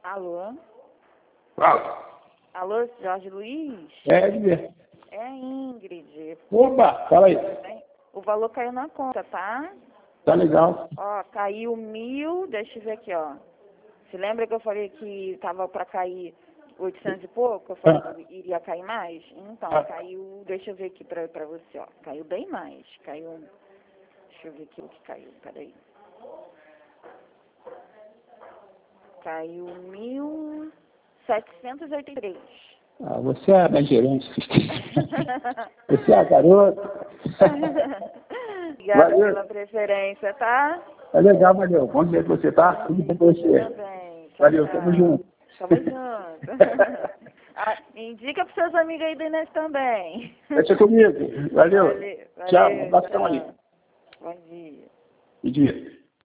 Alô? Fala. Alô, Jorge Luiz? É, Edgar. É a Ingrid. Opa, fala aí. O valor caiu na conta, tá? Tá legal. Ó, caiu 1.000, deixa eu ver aqui, ó. Se lembra que eu falei que tava pra cair 800 e pouco? Eu falei que iria cair mais? Então, caiu, deixa eu ver aqui pra você, ó. Caiu bem mais. Caiu, deixa eu ver aqui o que caiu, peraí. Caiu 1.783. Ah, você é a minha gerente. Você é a garota. Obrigada Valeu. pela preferência, tá? É legal, valeu. Bom dia que você tá. Tudo bom pra você. Também. Tchau, Valeu, tchau. tamo junto. Tamo junto. Indica pros seus amigos aí do Inês também. Deixa comigo. Valeu. Valeu. Tchau, um abração aí. Tchau. Bom dia. Bom dia.